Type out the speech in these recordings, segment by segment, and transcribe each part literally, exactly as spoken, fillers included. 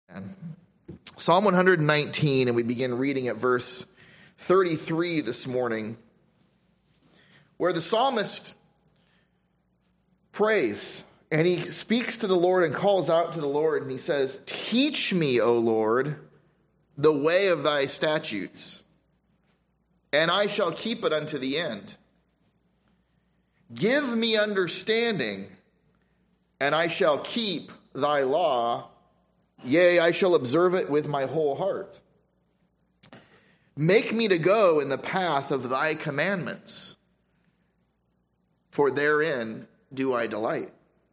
Psalm one nineteen, and we begin reading at verse thirty-three this morning, where the psalmist prays, and he speaks to the Lord and calls out to the Lord, and he says, "Teach me, O Lord, the way of thy statutes, and I shall keep it unto the end. Give me understanding, and I shall keep thy law. Yea, I shall observe it with my whole heart. Make me to go in the path of thy commandments, for therein do I delight.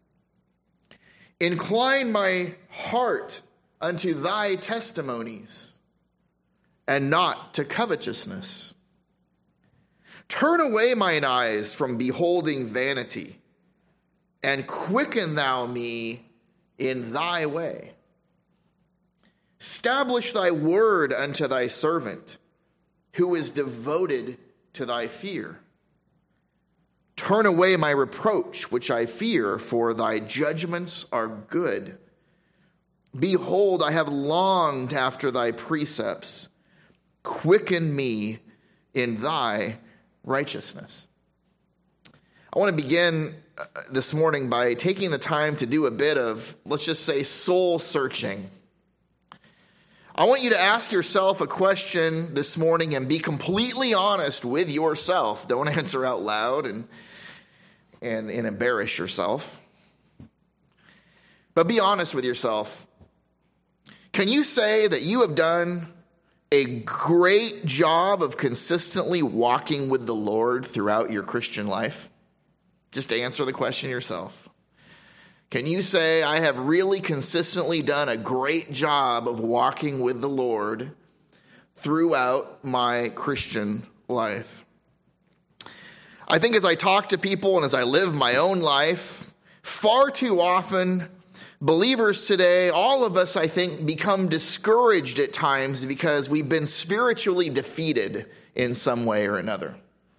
Incline my heart unto thy testimonies, and not to covetousness. Turn away mine eyes from beholding vanity, and quicken thou me in thy way. Establish thy word unto thy servant, who is devoted to thy fear. Turn away my reproach, which I fear, for thy judgments are good. Behold, I have longed after thy precepts. Quicken me in thy righteousness." I want to begin this morning by taking the time to do a bit of, let's just say, soul searching. I want you to ask yourself a question this morning and be completely honest with yourself. Don't answer out loud and, and, and embarrass yourself. But be honest with yourself. Can you say that you have done a great job of consistently walking with the Lord throughout your Christian life? Just to answer the question yourself. Can you say, I have really consistently done a great job of walking with the Lord throughout my Christian life? I think as I talk to people and as I live my own life, far too often, believers today, all of us, I think, become discouraged at times because we've been spiritually defeated in some way or another.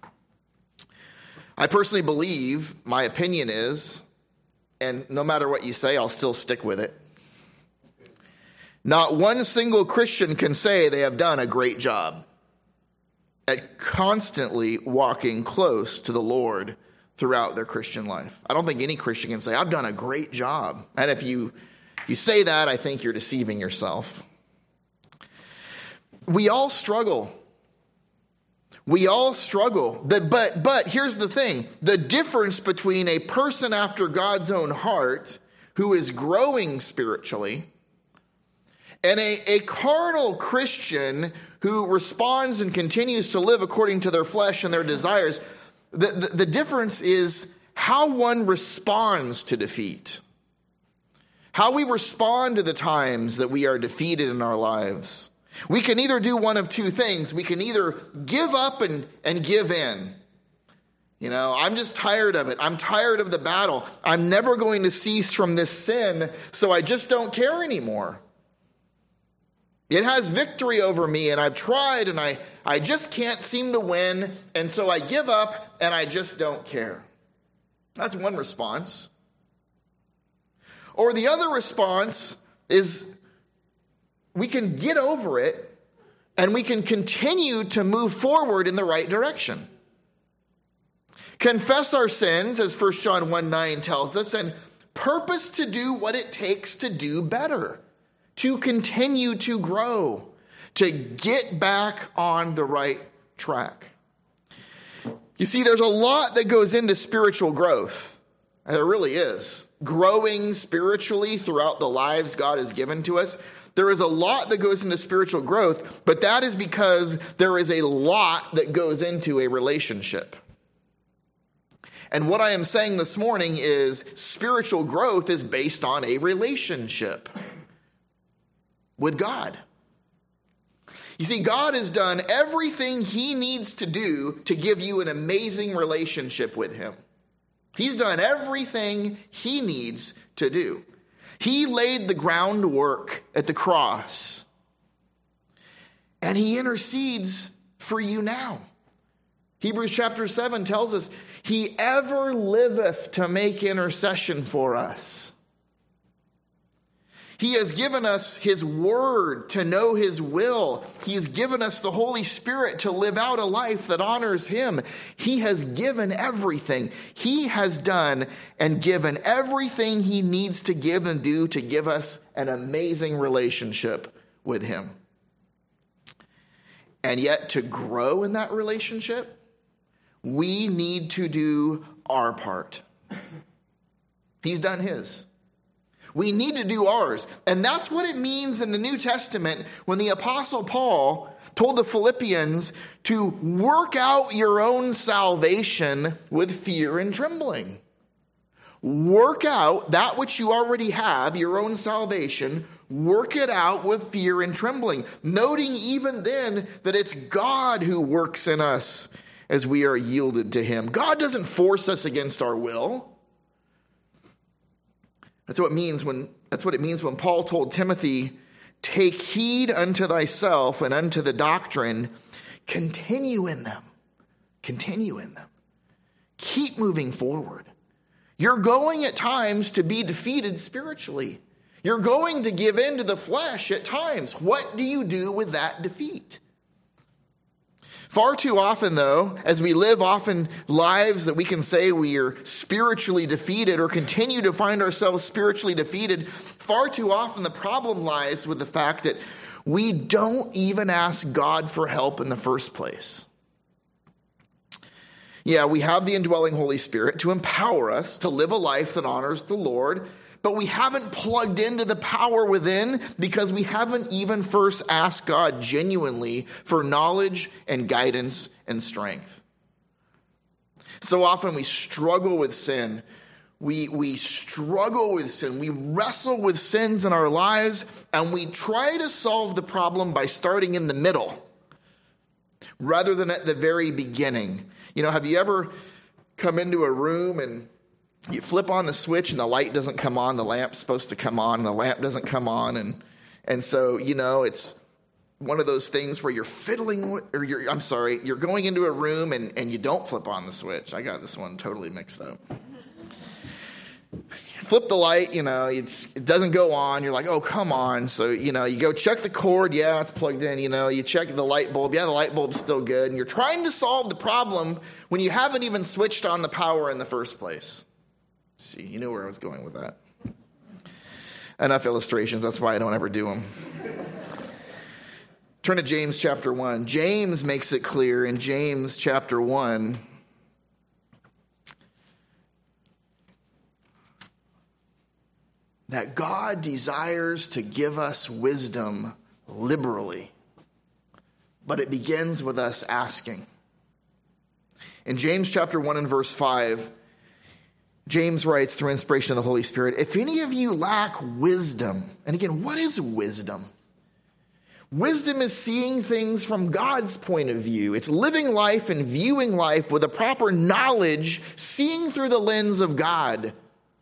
I personally believe, my opinion is, and no matter what you say, I'll still stick with it, not one single Christian can say they have done a great job at constantly walking close to the Lord throughout their Christian life. I don't think any Christian can say, I've done a great job. And if you, you say that, I think you're deceiving yourself. We all struggle. We all struggle. But, but, but here's the thing. The difference between a person after God's own heart who is growing spiritually and a, a carnal Christian who responds and continues to live according to their flesh and their desires, the, the, the difference is how one responds to defeat. How we respond to the times that we are defeated in our lives. We can either do one of two things. We can either give up and, and give in. You know, I'm just tired of it. I'm tired of the battle. I'm never going to cease from this sin, so I just don't care anymore. It has victory over me, and I've tried, and I, I just can't seem to win, and so I give up, and I just don't care. That's one response. Or the other response is we can get over it, and we can continue to move forward in the right direction. Confess our sins, as First John one nine tells us, and purpose to do what it takes to do better, to continue to grow, to get back on the right track. You see, there's a lot that goes into spiritual growth. There really is. Growing spiritually throughout the lives God has given to us. There is a lot that goes into spiritual growth, but that is because there is a lot that goes into a relationship. And what I am saying this morning is spiritual growth is based on a relationship with God. You see, God has done everything he needs to do to give you an amazing relationship with him. He's done everything he needs to do. He laid the groundwork at the cross, and he intercedes for you now. Hebrews chapter seven tells us, he ever liveth to make intercession for us. He has given us his word to know his will. He has given us the Holy Spirit to live out a life that honors him. He has given everything. He has done and given everything he needs to give and do to give us an amazing relationship with him. And yet, to grow in that relationship, we need to do our part. He's done his. We need to do ours. And that's what it means in the New Testament when the Apostle Paul told the Philippians to work out your own salvation with fear and trembling. Work out that which you already have, your own salvation. Work it out with fear and trembling. Noting even then that it's God who works in us as we are yielded to him. God doesn't force us against our will. That's what it means when that's what it means when Paul told Timothy, take heed unto thyself and unto the doctrine, continue in them. Continue in them. Keep moving forward. You're going at times to be defeated spiritually. You're going to give in to the flesh at times. What do you do with that defeat? Far too often, though, as we live often lives that we can say we are spiritually defeated or continue to find ourselves spiritually defeated, far too often the problem lies with the fact that we don't even ask God for help in the first place. Yeah, we have the indwelling Holy Spirit to empower us to live a life that honors the Lord, but we haven't plugged into the power within because we haven't even first asked God genuinely for knowledge and guidance and strength. So often we struggle with sin. We, we struggle with sin. We wrestle with sins in our lives, and we try to solve the problem by starting in the middle rather than at the very beginning. You know, have you ever come into a room and you flip on the switch and the light doesn't come on, the lamp's supposed to come on, and the lamp doesn't come on. And and so, you know, it's one of those things where you're fiddling with, or you're, I'm sorry, you're going into a room and, and you don't flip on the switch. I got this one totally mixed up. Flip the light, you know, it's, it doesn't go on. You're like, oh, come on. So, you know, you go check the cord. Yeah, it's plugged in. You know, you check the light bulb. Yeah, the light bulb's still good. And you're trying to solve the problem when you haven't even switched on the power in the first place. See, you knew where I was going with that. Enough illustrations. That's why I don't ever do them. Turn to James chapter one. James makes it clear in James chapter one that God desires to give us wisdom liberally, but it begins with us asking. In James chapter one and verse five, James writes through inspiration of the Holy Spirit, if any of you lack wisdom, and again, what is wisdom? Wisdom is seeing things from God's point of view. It's living life and viewing life with a proper knowledge, seeing through the lens of God.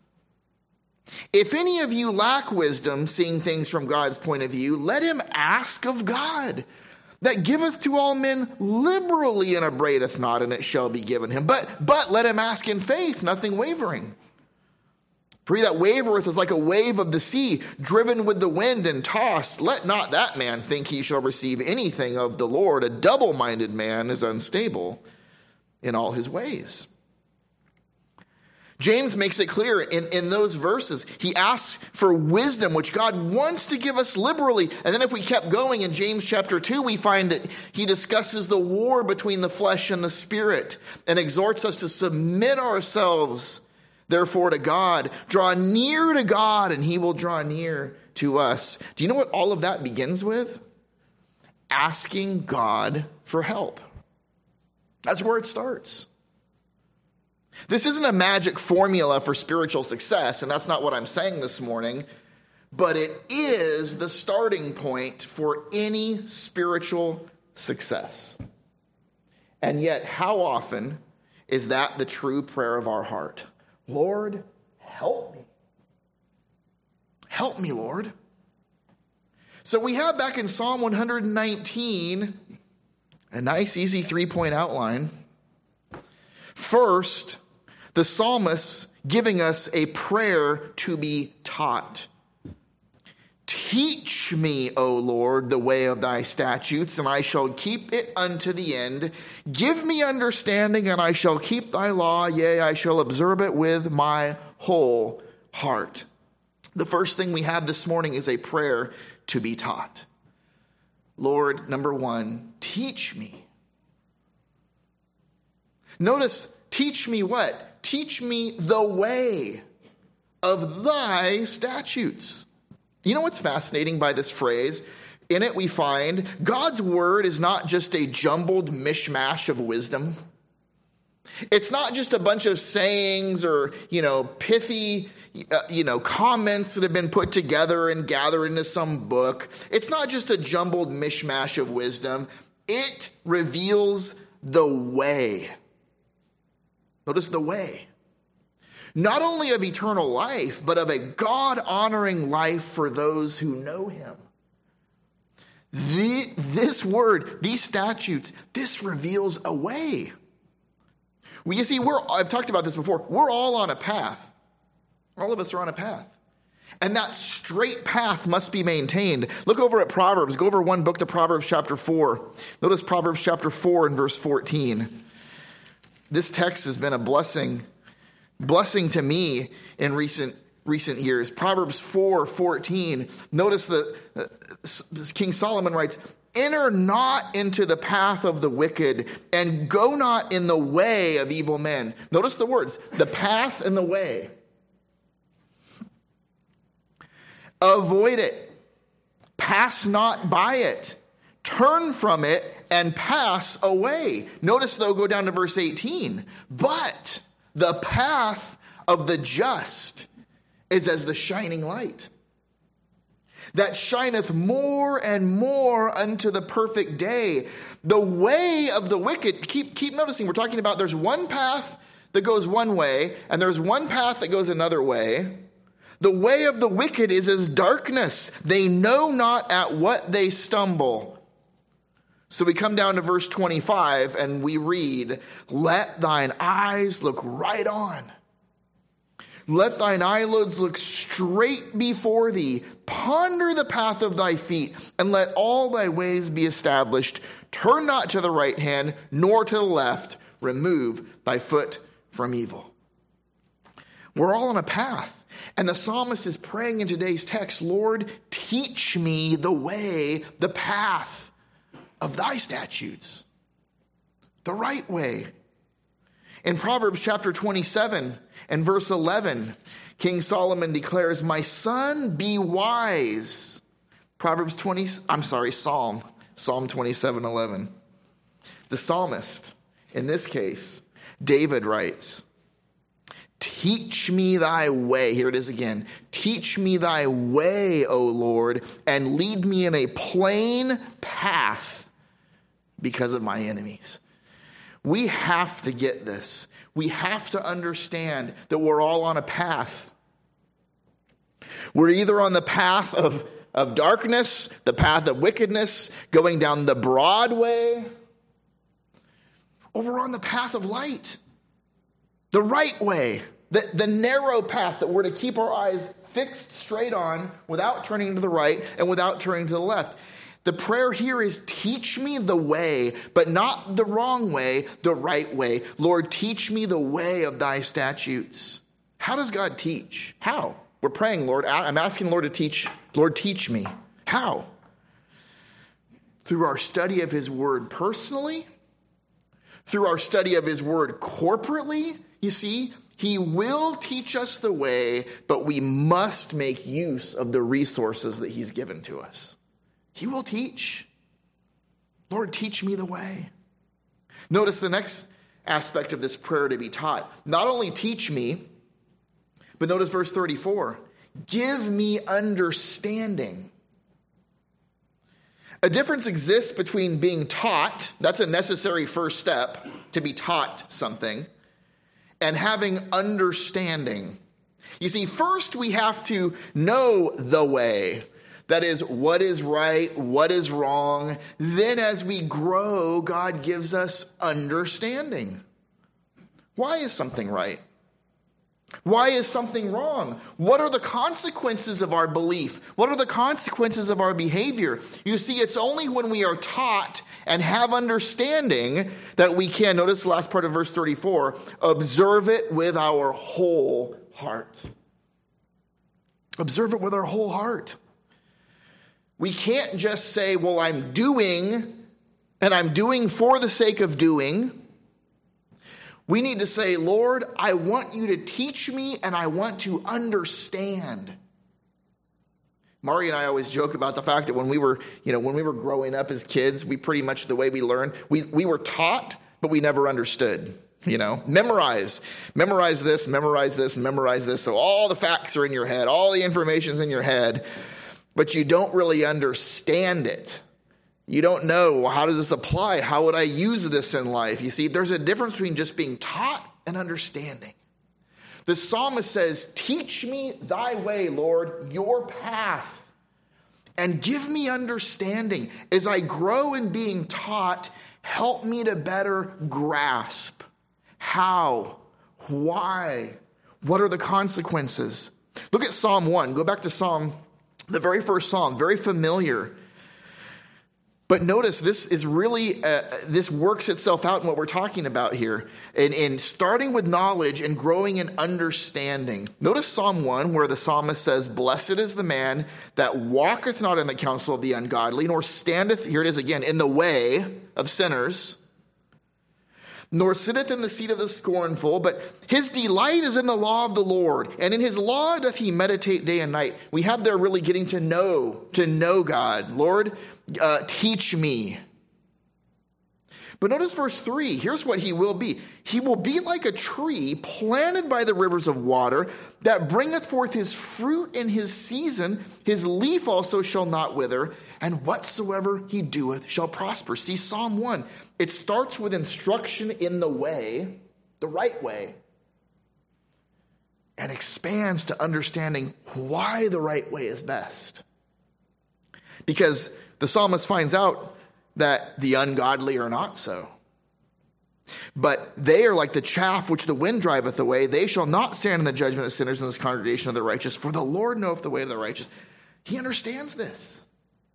If any of you lack wisdom, seeing things from God's point of view, let him ask of God, that giveth to all men liberally and upbraideth not, and it shall be given him. But, but let him ask in faith, nothing wavering. For he that wavereth is like a wave of the sea, driven with the wind and tossed. Let not that man think he shall receive anything of the Lord. A double-minded man is unstable in all his ways. James makes it clear in, in those verses. He asks for wisdom, which God wants to give us liberally. And then if we kept going in James chapter two, we find that he discusses the war between the flesh and the spirit and exhorts us to submit ourselves, therefore, to God. Draw near to God, and he will draw near to us. Do you know what all of that begins with? Asking God for help. That's where it starts. This isn't a magic formula for spiritual success, and that's not what I'm saying this morning, but it is the starting point for any spiritual success. And yet, how often is that the true prayer of our heart? Lord, help me. Help me, Lord. So we have back in Psalm one nineteen, a nice, easy three-point outline. First, the psalmist giving us a prayer to be taught. Teach me, O Lord, the way of thy statutes, and I shall keep it unto the end. Give me understanding, and I shall keep thy law. Yea, I shall observe it with my whole heart. The first thing we have this morning is a prayer to be taught. Lord, number one, teach me. Notice, teach me what? Teach me the way of thy statutes. You know what's fascinating by this phrase? In it we find God's word is not just a jumbled mishmash of wisdom. It's not just a bunch of sayings or, you know, pithy, uh, you know, comments that have been put together and gathered into some book. It's not just a jumbled mishmash of wisdom. It reveals the way. Notice the way. Not only of eternal life, but of a God-honoring life for those who know him. The, this word, these statutes, this reveals a way. Well, you see, we're, I've talked about this before. We're all on a path. All of us are on a path. And that straight path must be maintained. Look over at Proverbs. Go over one book to Proverbs chapter four. Notice Proverbs chapter four and verse fourteen. This text has been a blessing, blessing to me in recent recent years. Proverbs four fourteen. Notice that uh, King Solomon writes, "Enter not into the path of the wicked, and go not in the way of evil men." Notice the words, the path and the way. Avoid it. Pass not by it. Turn from it and pass away. Notice, though, go down to verse eighteen. But the path of the just is as the shining light, that shineth more and more unto the perfect day. The way of the wicked, keep, keep noticing, we're talking about there's one path that goes one way, and there's one path that goes another way. The way of the wicked is as darkness. They know not at what they stumble. So we come down to verse twenty-five and we read, "Let thine eyes look right on. Let thine eyelids look straight before thee. Ponder the path of thy feet, and let all thy ways be established. Turn not to the right hand, nor to the left. Remove thy foot from evil." We're all on a path. And the psalmist is praying in today's text, "Lord, teach me the way, the path of thy statutes, the right way." In Proverbs chapter twenty-seven and verse eleven, King Solomon declares, "My son, be wise." Proverbs twenty, I'm sorry, Psalm, Psalm twenty-seven eleven. The psalmist, in this case, David writes, "Teach me thy way." Here it is again. "Teach me thy way, O Lord, and lead me in a plain path because of my enemies." We have to get this. We have to understand that we're all on a path. We're either on the path of, of darkness, the path of wickedness, going down the broad way, or we're on the path of light, the right way, the, the narrow path that we're to keep our eyes fixed straight on without turning to the right and without turning to the left. The prayer here is, teach me the way, but not the wrong way, the right way. Lord, teach me the way of thy statutes. How does God teach? How? We're praying, Lord. I'm asking Lord to teach. Lord, teach me. How? Through our study of his word personally, through our study of his word corporately. You see, he will teach us the way, but we must make use of the resources that he's given to us. He will teach. Lord, teach me the way. Notice the next aspect of this prayer to be taught. Not only teach me, but notice verse thirty-four. Give me understanding. A difference exists between being taught, that's a necessary first step, to be taught something, and having understanding. You see, first we have to know the way. That is, what is right, what is wrong. Then as we grow, God gives us understanding. Why is something right? Why is something wrong? What are the consequences of our belief? What are the consequences of our behavior? You see, it's only when we are taught and have understanding that we can, notice the last part of verse thirty-four, observe it with our whole heart. Observe it with our whole heart. We can't just say, well, I'm doing, and I'm doing for the sake of doing. We need to say, Lord, I want you to teach me and I want to understand. Mari and I always joke about the fact that when we were, you know, when we were growing up as kids, we pretty much, the way we learned, we, we were taught, but we never understood. You know, memorize, memorize this, memorize this, memorize this. So all the facts are in your head, all the information's in your head, but you don't really understand it. You don't know, well, how does this apply? How would I use this in life? You see, there's a difference between just being taught and understanding. The psalmist says, teach me thy way, Lord, your path, and give me understanding. As I grow in being taught, help me to better grasp how, why, what are the consequences. Look at Psalm one. Go back to Psalm, the very first Psalm, very familiar. But notice this is really, uh, this works itself out in what we're talking about here. In, in starting with knowledge and growing in understanding. Notice Psalm one where the psalmist says, blessed is the man that walketh not in the counsel of the ungodly, nor standeth, here it is again, in the way of sinners, nor sitteth in the seat of the scornful, but his delight is in the law of the Lord, and in his law doth he meditate day and night. We have there really getting to know, to know God. Lord, uh, teach me. But notice verse three. Here's what he will be. He will be like a tree planted by the rivers of water that bringeth forth his fruit in his season. His leaf also shall not wither, and whatsoever he doeth shall prosper. See, Psalm one, it starts with instruction in the way, the right way, and expands to understanding why the right way is best. Because the psalmist finds out that the ungodly are not so. But they are like the chaff which the wind driveth away. They shall not stand in the judgment of sinners in this congregation of the righteous. For the Lord knoweth the way of the righteous. He understands this.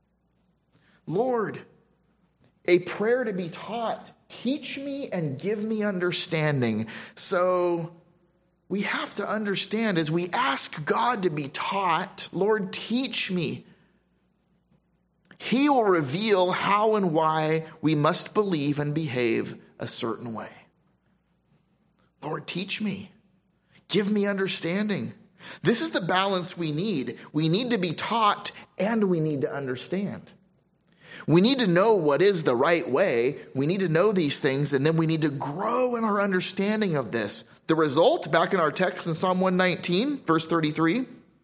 Lord, a prayer to be taught. Teach me and give me understanding. So we have to understand as we ask God to be taught, Lord, teach me. He will reveal how and why we must believe and behave a certain way. Lord, teach me. Give me understanding. This is the balance we need. We need to be taught and we need to understand. We need to know what is the right way. We need to know these things, and then we need to grow in our understanding of this. The result, back in our text in Psalm one nineteen, verse thirty-three,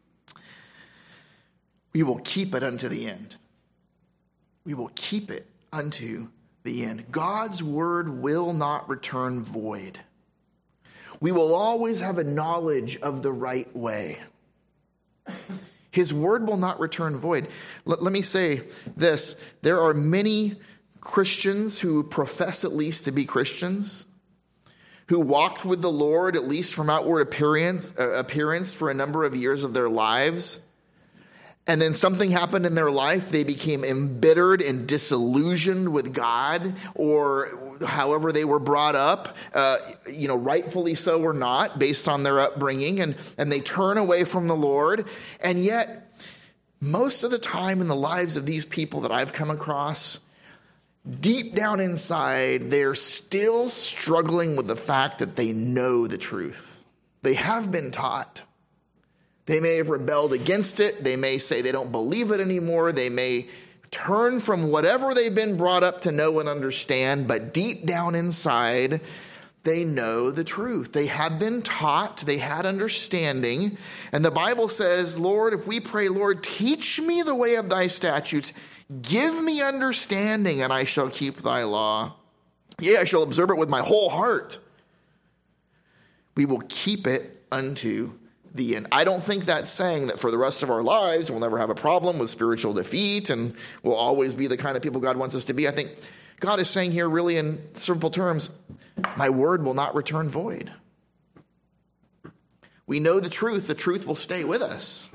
we will keep it unto the end. We will keep it unto the end. God's word will not return void. We will always have a knowledge of the right way. His word will not return void. Let, let me say this. There are many Christians who profess at least to be Christians, who walked with the Lord, at least from outward appearance, uh, appearance for a number of years of their lives. And then something happened in their life. They became embittered and disillusioned with God, or however they were brought up, uh, you know, rightfully so or not, based on their upbringing. And, and they turn away from the Lord. And yet, most of the time in the lives of these people that I've come across, deep down inside, they're still struggling with the fact that they know the truth. They have been taught. They may have rebelled against it. They may say they don't believe it anymore. They may turn from whatever they've been brought up to know and understand, but deep down inside, they know the truth. They have been taught. They had understanding. And the Bible says, Lord, if we pray, Lord, teach me the way of thy statutes. Give me understanding, and I shall keep thy law. Yea, I shall observe it with my whole heart. We will keep it unto the end. I don't think that's saying that for the rest of our lives we'll never have a problem with spiritual defeat and we'll always be the kind of people God wants us to be. I think God is saying here really in simple terms, my word will not return void. We know the truth. The truth will stay with us.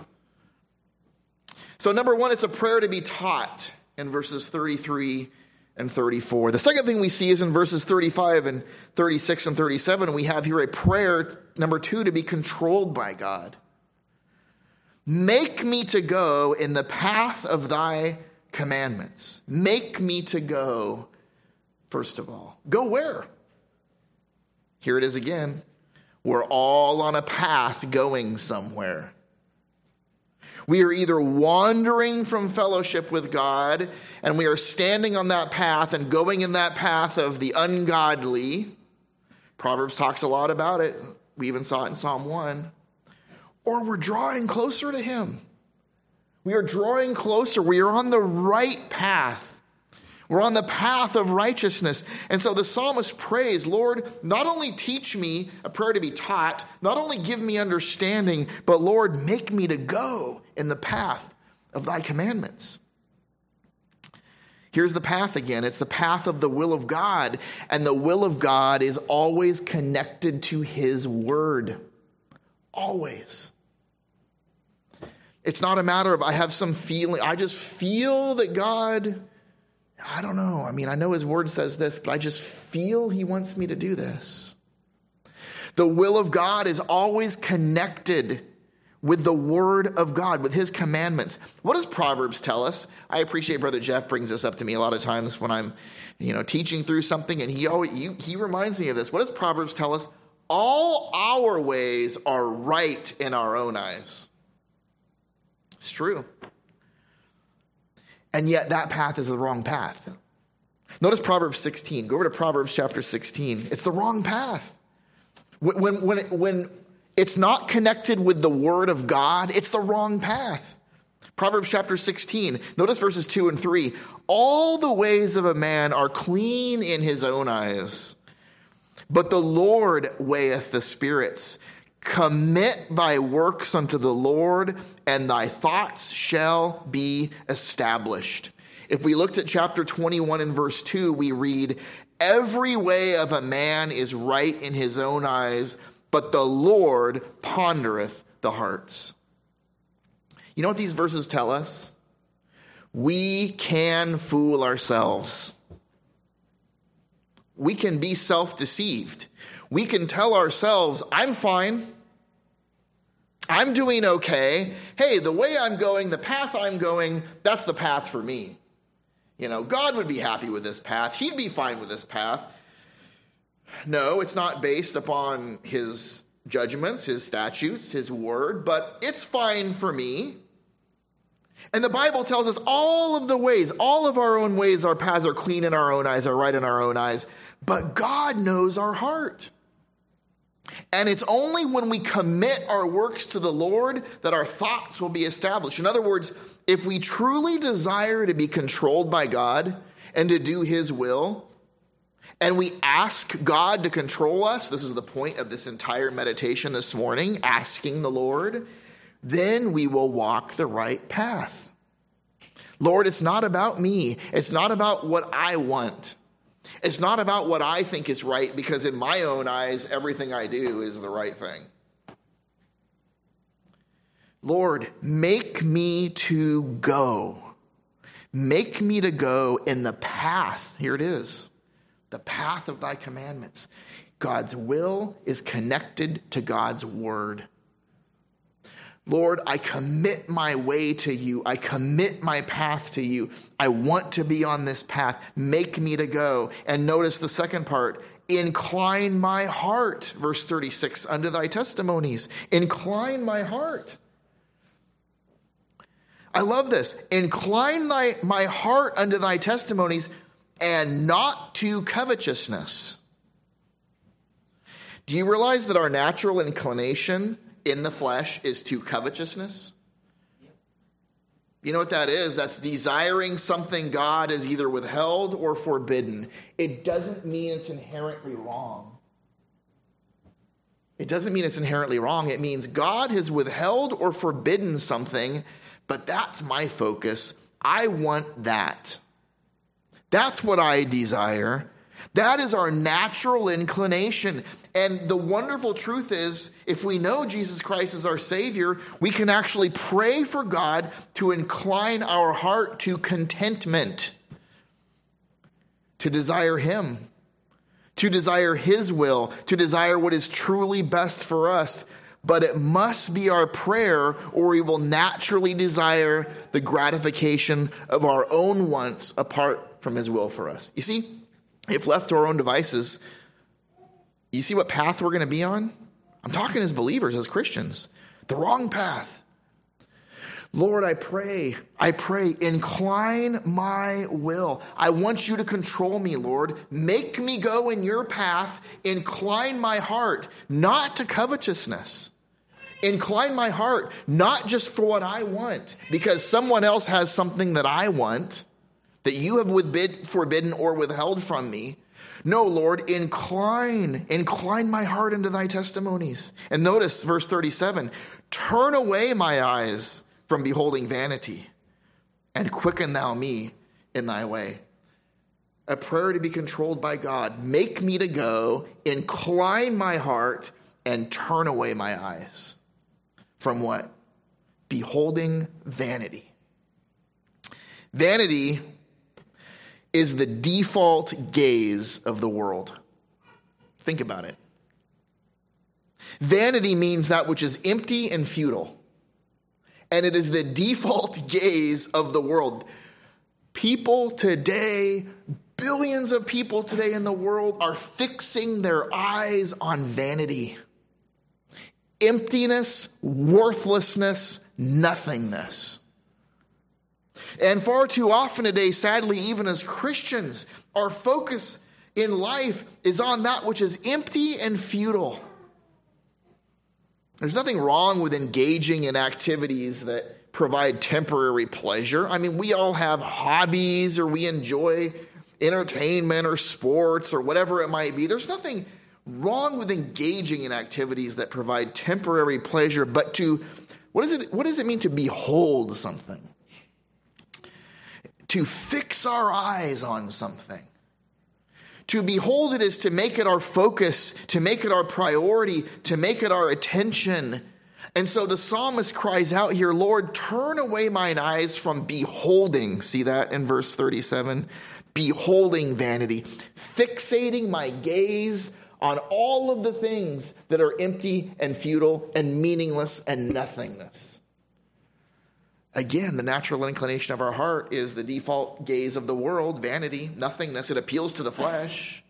So number one, it's a prayer to be taught in verses thirty-three and thirty-four. The second thing we see is in verses thirty-five and thirty-six and thirty-seven, we have here a prayer, number two, to be controlled by God. Make me to go in the path of thy commandments. Make me to go, first of all. Go where? Here it is again. We're all on a path going somewhere. We are either wandering from fellowship with God, and we are standing on that path and going in that path of the ungodly. Proverbs talks a lot about it. We even saw it in Psalm one. Or we're drawing closer to him. We are drawing closer. We are on the right path. We're on the path of righteousness. And so the psalmist prays, Lord, not only teach me a prayer to be taught, not only give me understanding, but Lord, make me to go in the path of thy commandments. Here's the path again. It's the path of the will of God. And the will of God is always connected to his word. Always. It's not a matter of I have some feeling. I just feel that God, I don't know. I mean, I know his word says this, but I just feel he wants me to do this. The will of God is always connected with the word of God, with his commandments. What does Proverbs tell us? I appreciate Brother Jeff brings this up to me a lot of times when I'm, you know, teaching through something, and he always he, he reminds me of this. What does Proverbs tell us? All our ways are right in our own eyes. It's true. And yet that path is the wrong path. Notice Proverbs sixteen. Go over to Proverbs chapter sixteen. It's the wrong path. When, when, when, it, when it's not connected with the word of God, it's the wrong path. Proverbs chapter sixteen. Notice verses two and three. All the ways of a man are clean in his own eyes, but the Lord weigheth the spirits. Commit thy works unto the Lord, and thy thoughts shall be established. If we looked at chapter twenty-one and verse two, we read, every way of a man is right in his own eyes, but the Lord pondereth the hearts. You know what these verses tell us? We can fool ourselves. We can be self-deceived. We can tell ourselves, I'm fine. I'm doing okay. Hey, the way I'm going, the path I'm going, that's the path for me. You know, God would be happy with this path. He'd be fine with this path. No, it's not based upon his judgments, his statutes, his word, but it's fine for me. And the Bible tells us all of the ways, all of our own ways, our paths are clean in our own eyes, are right in our own eyes. But God knows our heart. And it's only when we commit our works to the Lord that our thoughts will be established. In other words, if we truly desire to be controlled by God and to do his will, and we ask God to control us, this is the point of this entire meditation this morning, asking the Lord, then we will walk the right path. Lord, it's not about me. It's not about what I want. It's not about what I think is right, because in my own eyes, everything I do is the right thing. Lord, make me to go. Make me to go in the path. Here it is. The path of thy commandments. God's will is connected to God's word. Lord, I commit my way to you. I commit my path to you. I want to be on this path. Make me to go. And notice the second part. Incline my heart, verse thirty-six, unto thy testimonies. Incline my heart. I love this. Incline thy, my heart unto thy testimonies, and not to covetousness. Do you realize that our natural inclination in the flesh is to covetousness? You know what that is? That's desiring something God has either withheld or forbidden. It doesn't mean it's inherently wrong. It doesn't mean it's inherently wrong. It means God has withheld or forbidden something, but that's my focus. I want that. That's what I desire. That is our natural inclination. And the wonderful truth is, if we know Jesus Christ is our Savior, we can actually pray for God to incline our heart to contentment, to desire Him, to desire His will, to desire what is truly best for us. But it must be our prayer, or we will naturally desire the gratification of our own wants apart from His will for us. You see, if left to our own devices, you see what path we're going to be on? I'm talking as believers, as Christians. The wrong path. Lord, I pray, I pray, incline my will. I want you to control me, Lord. Make me go in your path. Incline my heart, not to covetousness. Incline my heart, not just for what I want, because someone else has something that I want, that you have withbid, forbidden or withheld from me. No, Lord, incline, incline my heart into thy testimonies. And notice verse thirty-seven, turn away my eyes from beholding vanity, and quicken thou me in thy way. A prayer to be controlled by God. Make me to go, incline my heart, and turn away my eyes. From what? Beholding vanity. Vanity is the default gaze of the world. Think about it. Vanity means that which is empty and futile. And it is the default gaze of the world. People today, billions of people today in the world are fixing their eyes on vanity. Emptiness, worthlessness, nothingness. And far too often today, sadly, even as Christians, our focus in life is on that which is empty and futile. There's nothing wrong with engaging in activities that provide temporary pleasure. I mean, we all have hobbies, or we enjoy entertainment or sports or whatever it might be. There's nothing wrong with engaging in activities that provide temporary pleasure, but to, what is it, what does it mean to behold something? To fix our eyes on something. To behold it is to make it our focus, to make it our priority, to make it our attention. And so the psalmist cries out here, Lord, turn away mine eyes from beholding. See that in verse thirty-seven? Beholding vanity. Fixating my gaze on all of the things that are empty and futile and meaningless and nothingness. Again, the natural inclination of our heart is the default gaze of the world, vanity, nothingness. It appeals to the flesh.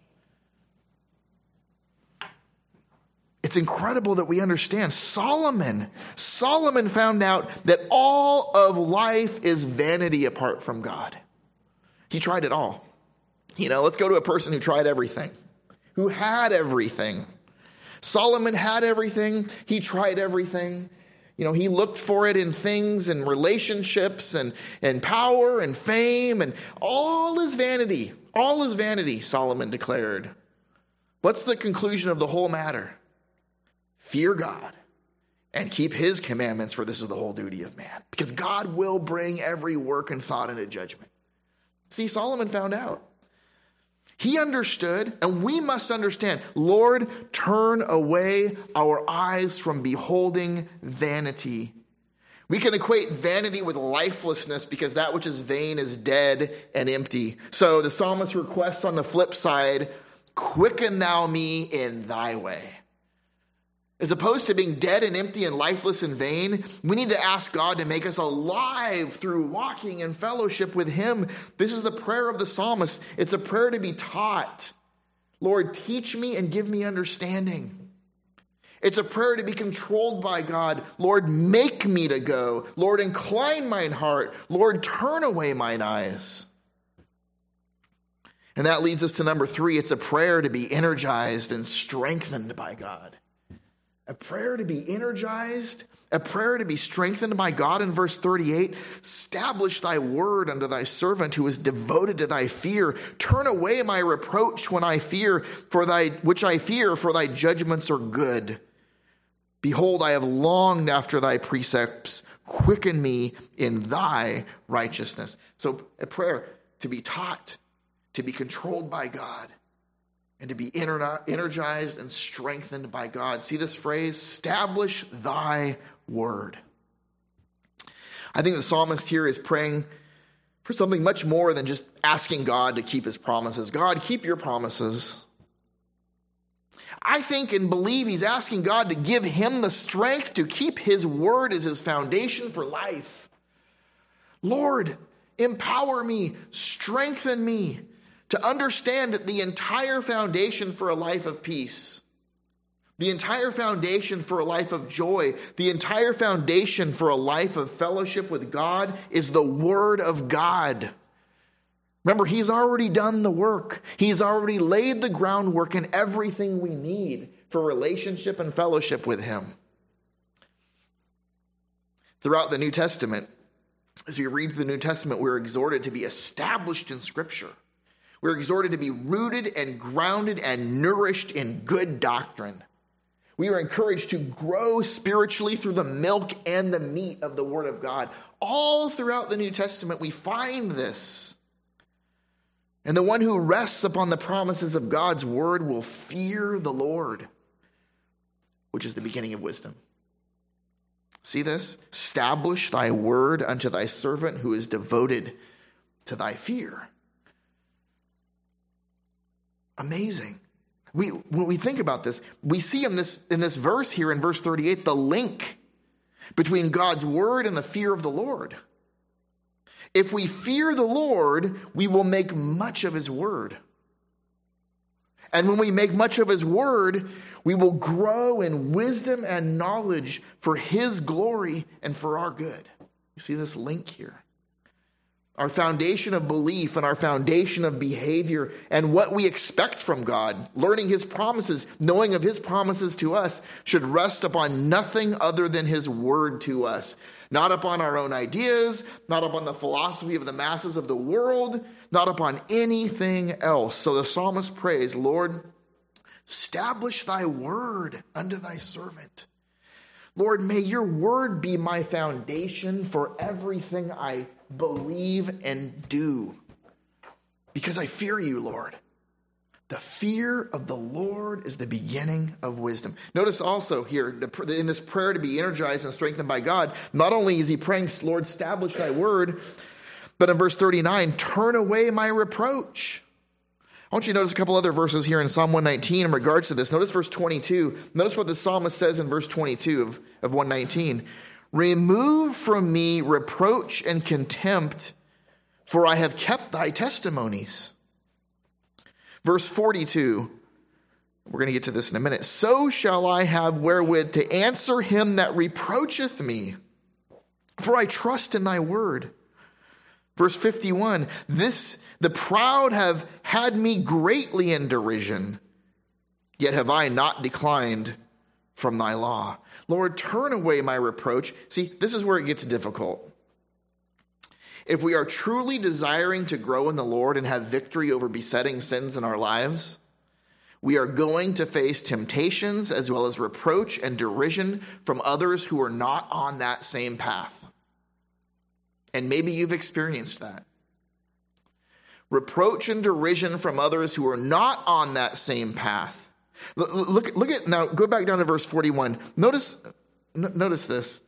It's incredible that we understand. Solomon, Solomon found out that all of life is vanity apart from God. He tried it all. You know, let's go to a person who tried everything, who had everything. Solomon had everything. He tried everything. You know, he looked for it in things and relationships and, and power and fame, and all is vanity. All is vanity, Solomon declared. What's the conclusion of the whole matter? Fear God and keep his commandments, for this is the whole duty of man. Because God will bring every work and thought into judgment. See, Solomon found out. He understood, and we must understand, Lord, turn away our eyes from beholding vanity. We can equate vanity with lifelessness because that which is vain is dead and empty. So the psalmist requests on the flip side, quicken thou me in thy way. As opposed to being dead and empty and lifeless and vain, we need to ask God to make us alive through walking in fellowship with him. This is the prayer of the psalmist. It's a prayer to be taught. Lord, teach me and give me understanding. It's a prayer to be controlled by God. Lord, make me to go. Lord, incline mine heart. Lord, turn away mine eyes. And that leads us to number three. It's a prayer to be energized and strengthened by God. A prayer to be energized, a prayer to be strengthened by God. In verse thirty-eight, establish thy word unto thy servant who is devoted to thy fear. Turn away my reproach when I fear, for thy which I fear, for thy judgments are good. Behold, I have longed after thy precepts. Quicken me in thy righteousness. So a prayer to be taught, to be controlled by God. and to be energized and strengthened by God. See this phrase, establish thy word. I think the psalmist here is praying for something much more than just asking God to keep his promises. God, keep your promises. I think and believe he's asking God to give him the strength to keep his word as his foundation for life. Lord, empower me, strengthen me to understand that the entire foundation for a life of peace, the entire foundation for a life of joy, the entire foundation for a life of fellowship with God is the Word of God. Remember, he's already done the work. He's already laid the groundwork and everything we need for relationship and fellowship with him. Throughout the New Testament, as we read the New Testament, we're exhorted to be established in Scripture. We're exhorted to be rooted and grounded and nourished in good doctrine. We are encouraged to grow spiritually through the milk and the meat of the Word of God. All throughout the New Testament, we find this. And the one who rests upon the promises of God's Word will fear the Lord, which is the beginning of wisdom. See this? Establish thy word unto thy servant who is devoted to thy fear. Amazing. We, when we think about this, we see in this, in this verse here in verse thirty-eight, the link between God's word and the fear of the Lord. If we fear the Lord, we will make much of his word. And when we make much of his word, we will grow in wisdom and knowledge for his glory and for our good. You see this link here? Our foundation of belief and our foundation of behavior and what we expect from God, learning his promises, knowing of his promises to us, should rest upon nothing other than his word to us. Not upon our own ideas, not upon the philosophy of the masses of the world, not upon anything else. So the psalmist prays, Lord, establish thy word unto thy servant. Lord, may your word be my foundation for everything I believe and do, because I fear you, Lord. The fear of the Lord is the beginning of wisdom. Notice also here, in this prayer to be energized and strengthened by God, not only is he praying, Lord, establish thy word, but in verse thirty-nine, turn away my reproach. I want you to notice a couple other verses here in Psalm one nineteen in regards to this. Notice verse twenty-two. Notice what the psalmist says in verse twenty-two of, of one nineteen. Remove from me reproach and contempt, for I have kept thy testimonies. Verse forty-two, we're going to get to this in a minute. So shall I have wherewith to answer him that reproacheth me, for I trust in thy word. Verse fifty-one, this, the proud have had me greatly in derision, yet have I not declined from thy law. Lord, turn away my reproach. See, this is where it gets difficult. If we are truly desiring to grow in the Lord and have victory over besetting sins in our lives, we are going to face temptations as well as reproach and derision from others who are not on that same path. And maybe you've experienced that. Reproach and derision from others who are not on that same path. Look, look, look at, now go back down to verse forty-one. Notice, n- notice this.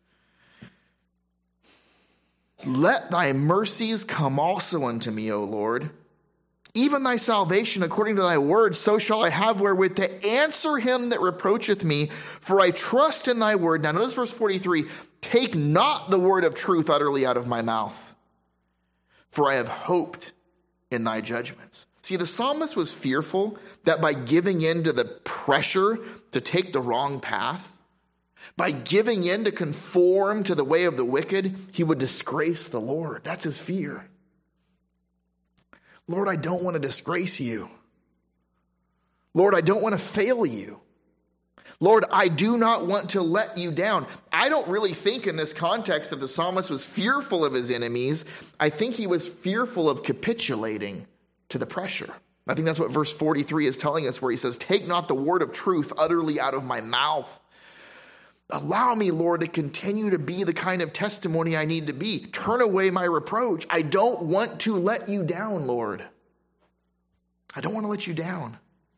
Let thy mercies come also unto me, O Lord. Even thy salvation according to thy word, so shall I have wherewith to answer him that reproacheth me, for I trust in thy word. Now notice verse forty-three. Take not the word of truth utterly out of my mouth, for I have hoped in thy judgments. See, the psalmist was fearful that by giving in to the pressure to take the wrong path, by giving in to conform to the way of the wicked, he would disgrace the Lord. That's his fear. Lord, I don't want to disgrace you. Lord, I don't want to fail you. Lord, I do not want to let you down. I don't really think in this context that the psalmist was fearful of his enemies. I think he was fearful of capitulating to the pressure. I think that's what verse forty-three is telling us, where he says, take not the word of truth utterly out of my mouth. Allow me, Lord, to continue to be the kind of testimony I need to be. Turn away my reproach. I don't want to let you down, Lord. I don't want to let you down.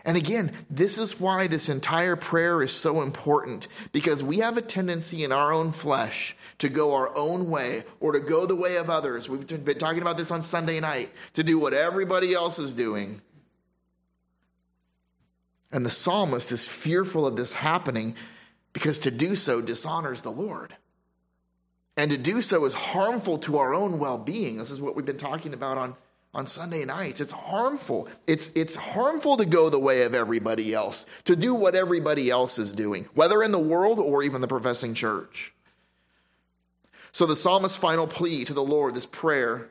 And again, this is why this entire prayer is so important, because we have a tendency in our own flesh to go our own way or to go the way of others. We've been talking about this on Sunday night, to do what everybody else is doing. And the psalmist is fearful of this happening because to do so dishonors the Lord. And to do so is harmful to our own well-being. This is what we've been talking about on On Sunday nights. It's harmful. It's, it's harmful to go the way of everybody else, to do what everybody else is doing, whether in the world or even the professing church. So the psalmist's final plea to the Lord, this prayer,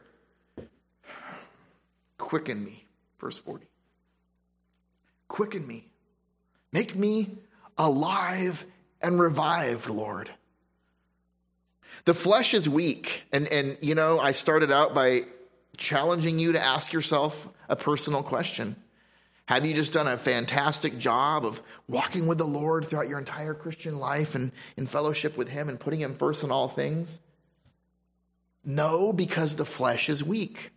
quicken me, verse forty. Quicken me. Make me alive and revived, Lord. The flesh is weak. And, and you know, I started out by challenging you to ask yourself a personal question. Have you just done a fantastic job of walking with the Lord throughout your entire Christian life and in fellowship with him and putting him first in all things? No, because the flesh is weak.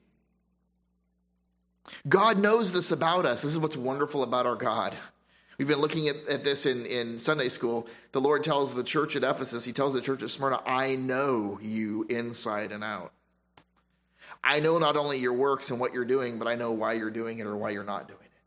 God knows this about us. This is what's wonderful about our God. We've been looking at, at this in, in Sunday school. The Lord tells the church at Ephesus, he tells the church at Smyrna, I know you inside and out. I know not only your works and what you're doing, but I know why you're doing it or why you're not doing it.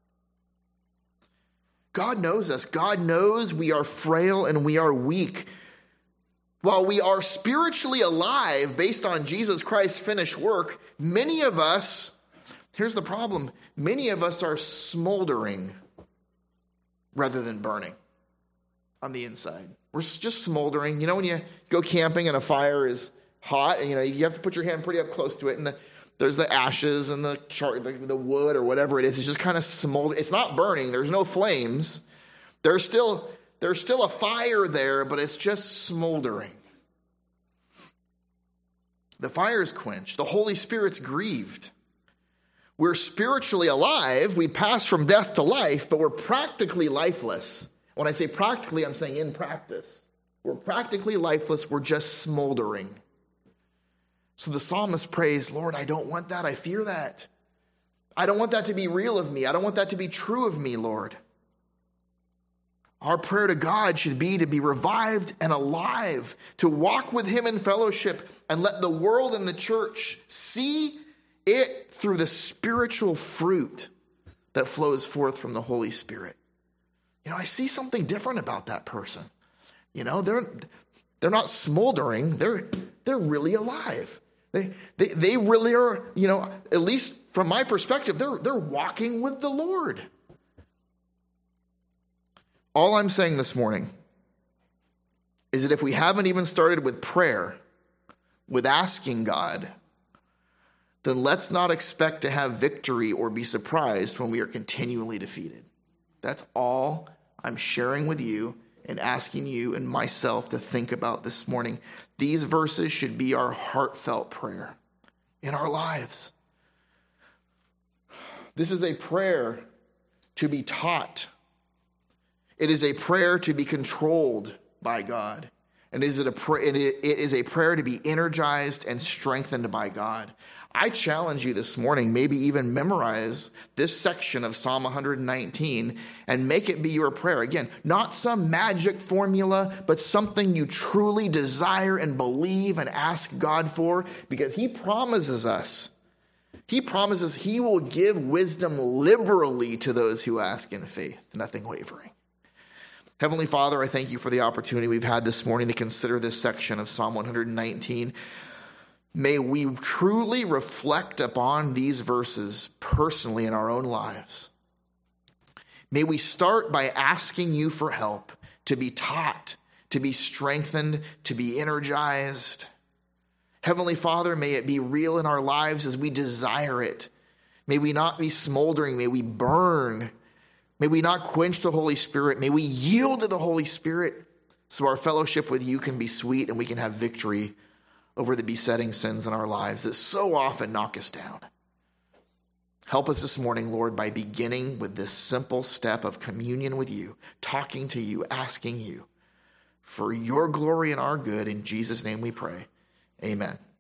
God knows us. God knows we are frail and we are weak. While we are spiritually alive based on Jesus Christ's finished work, many of us, here's the problem, many of us are smoldering rather than burning on the inside. We're just smoldering. You know when you go camping and a fire is hot, and you know you have to put your hand pretty up close to it, and the, there's the ashes and the, char, the the wood or whatever it is. It's just kind of smoldering. It's not burning. There's no flames. There's still there's still a fire there, but it's just smoldering. The fire is quenched. The Holy Spirit's grieved. We're spiritually alive. We pass from death to life, but we're practically lifeless. When I say practically, I'm saying in practice. We're practically lifeless. We're just smoldering. So the psalmist prays, Lord, I don't want that. I fear that. I don't want that to be real of me. I don't want that to be true of me, Lord. Our prayer to God should be to be revived and alive, to walk with him in fellowship and let the world and the church see it through the spiritual fruit that flows forth from the Holy Spirit. You know, I see something different about that person. You know, they're they're not smoldering. They're they're really alive. They they they really are, you know, at least from my perspective, they're they're walking with the Lord. All I'm saying this morning is that if we haven't even started with prayer, with asking God, then let's not expect to have victory or be surprised when we are continually defeated. That's all I'm sharing with you and asking you and myself to think about this morning. These verses should be our heartfelt prayer in our lives. This is a prayer to be taught. It is a prayer to be controlled by God. And is it a pray, it is a prayer to be energized and strengthened by God. I challenge you this morning, maybe even memorize this section of Psalm one nineteen and make it be your prayer. Again, not some magic formula, but something you truly desire and believe and ask God for, because he promises us. He promises he will give wisdom liberally to those who ask in faith, nothing wavering. Heavenly Father, I thank you for the opportunity we've had this morning to consider this section of Psalm one nineteen. May we truly reflect upon these verses personally in our own lives. May we start by asking you for help, to be taught, to be strengthened, to be energized. Heavenly Father, may it be real in our lives as we desire it. May we not be smoldering. May we burn. May we not quench the Holy Spirit. May we yield to the Holy Spirit so our fellowship with you can be sweet and we can have victory over the besetting sins in our lives that so often knock us down. Help us this morning, Lord, by beginning with this simple step of communion with you, talking to you, asking you for your glory and our good. In Jesus' name we pray. Amen.